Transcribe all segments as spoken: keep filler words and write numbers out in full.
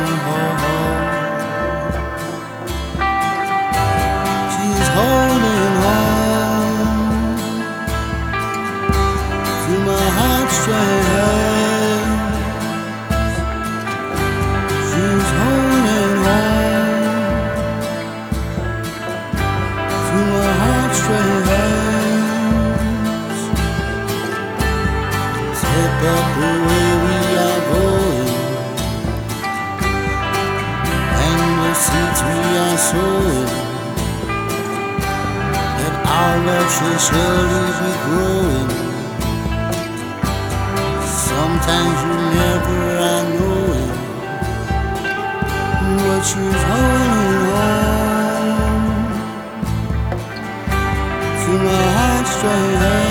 She's holding on to my heartstrings. She's holding on to my heartstrings. Step up the way we are going, and the seeds we are sowing, that our love shall surely be growing. Sometimes you never are knowing, but she's holding on to my heartstrings.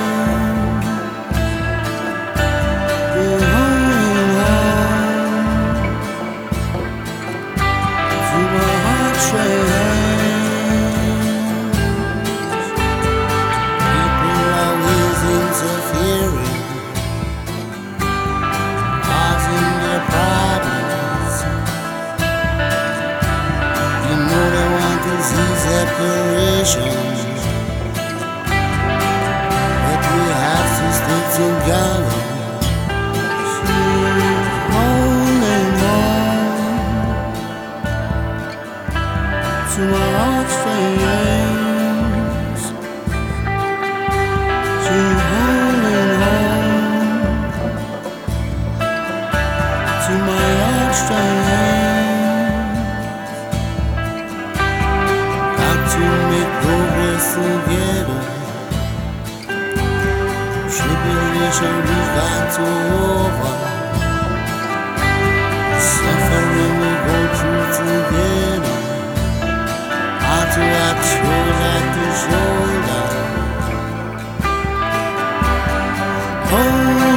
Been holding on to my heartstrings. People always interfering, causing their problems. You know they want to see separation, but we have to stick together. She's holding on to my heartstrings. She's holding on to my heartstrings. Got to make progress together. Tribulation we got to over. Suffering we go through together. Heart to heart, shoulder to shoulder. Oh,